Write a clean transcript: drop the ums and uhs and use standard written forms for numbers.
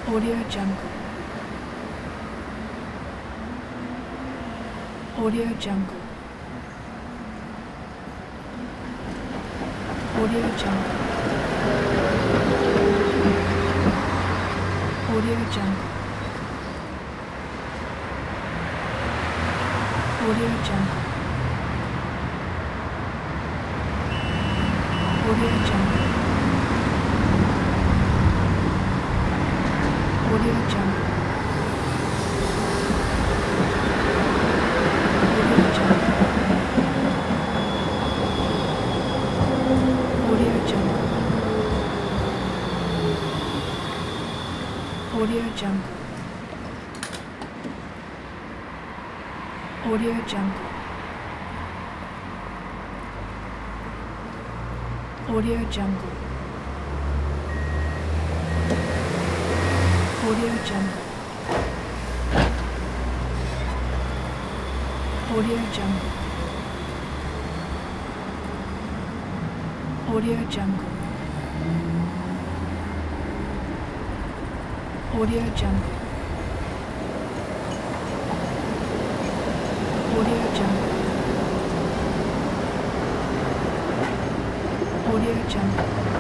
Audio Jungle. Audio Jungle. Audio Jungle. Audio Jungle. Audio Jungle. Audio Jungle. Audio Jungle. Audio Jungle. Audio Jungle. Audio Jungle. Audio Jungle. Audio Jungle. Audio Jungle. Audio Jungle. Audio Jungle. Audio Jungle. Audio Jungle.